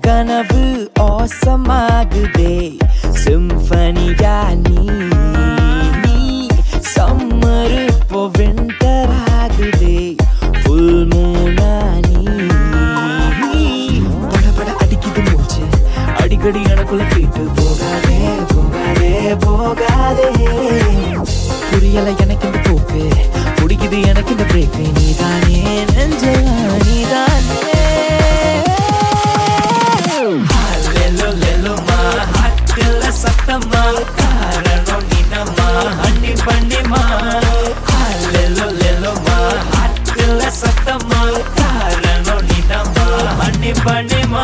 கனவு ஆசமாகுதே சிம்பனியா நீ சம்மர் இப்போ விண்டர் ஆகுதே ஃபுல் மூனா நீ படபட அடிக்குது மூச்சு அடிக்கடி எனக்குள்ள கேட்டு போகாதே போகாதே போகாதே புரியல எனக்கு இந்த போக்கு பிடிக்குது எனக்கு இந்த பிரேக் நீதானே நெஞ்சலா நீதானே சத்தமா காரணம் நீனம்மா ஹன்னி பண்ணிமா லெலோ லெலோமா ஹாட்ல சத்தமா காரணம் நீனம்மா ஹன்னி பண்ணிமா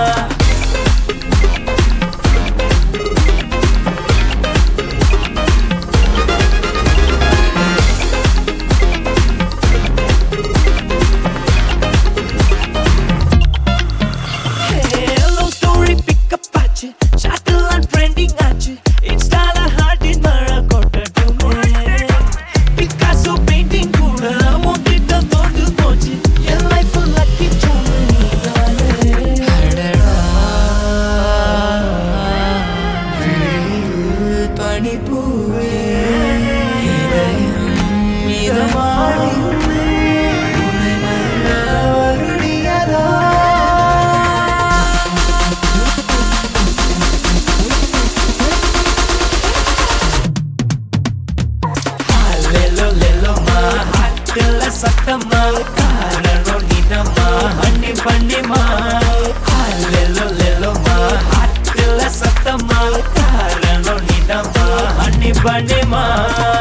சத்தமா காரணம் நீனம்மா ஹன்னி பண்ணிமா லெலோ லெலோமா ஹாட்ல சத்தமா காரணம் நீனம்மா ஹன்னி பண்ணிமா